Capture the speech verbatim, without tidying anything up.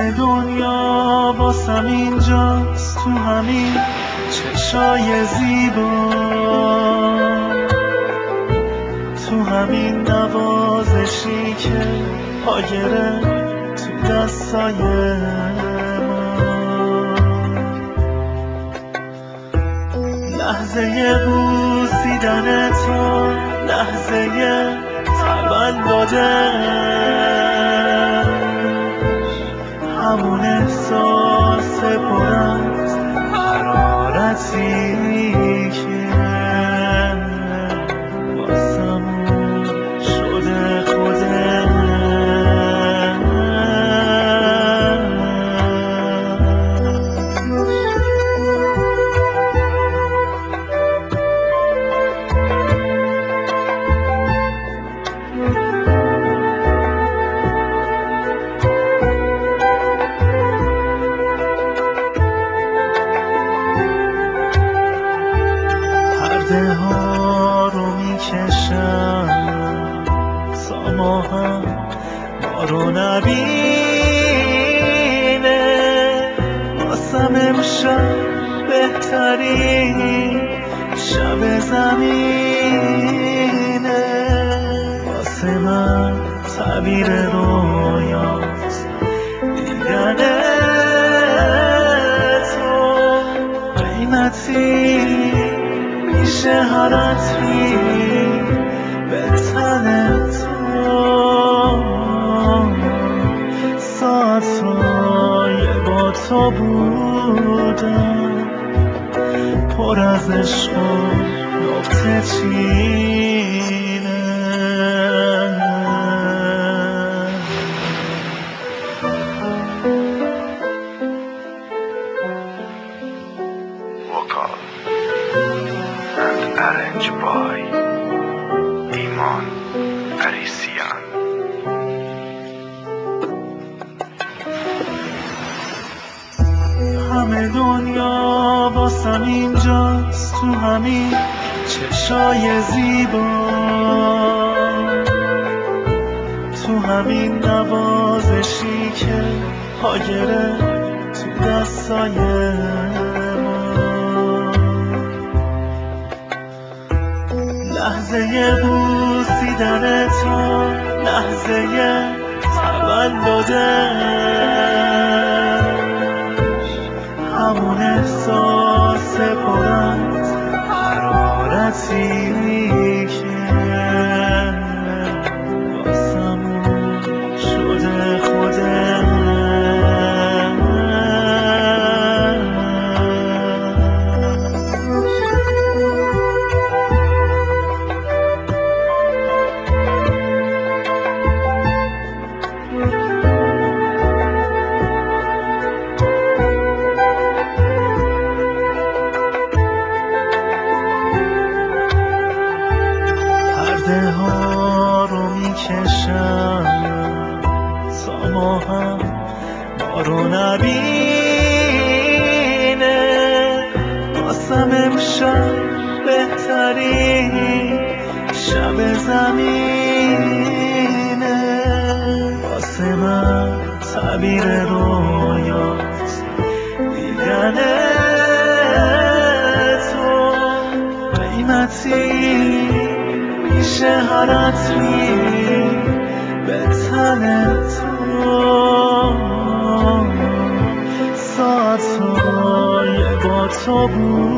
همه دنیا باسم اینجاست، تو همین چشای زیبا، تو همین نوازشی که پا گرفت تو دستای ما. لحظه بوسیدن تو، لحظه تولدش، همون احساس پر از حرارتی که واسمون شده خودش. پرده ها رو میکشم تا ما هم ما رو نبینه، واسم امشب بهترین شب زمینه. واسه من تعبیر رویاست دیدن تو، قیمتی میشه هر عطری به تن تو. ساعتهای با تو بودم پر از عشق و نقطه چینه. Vocal and arranged by Iman Arisian. همه دنیا باسم اینجاست، تو همین چشای زیبا، تو همین نوازشی که پا گرفت تو دستای ما. لحظه بوسیدن تو، لحظه تولدش، همون احساس پر از حرارتی که واسمون شده خودش. پرده ها رو میکشم تا ما هم ما رو نبینه، واسم امشب بهترین شب زمینه. واسه من تعبیر رویاست دیدن تو، قیمتی میشه هر عطری به تن تو. ساعتهای با تو بود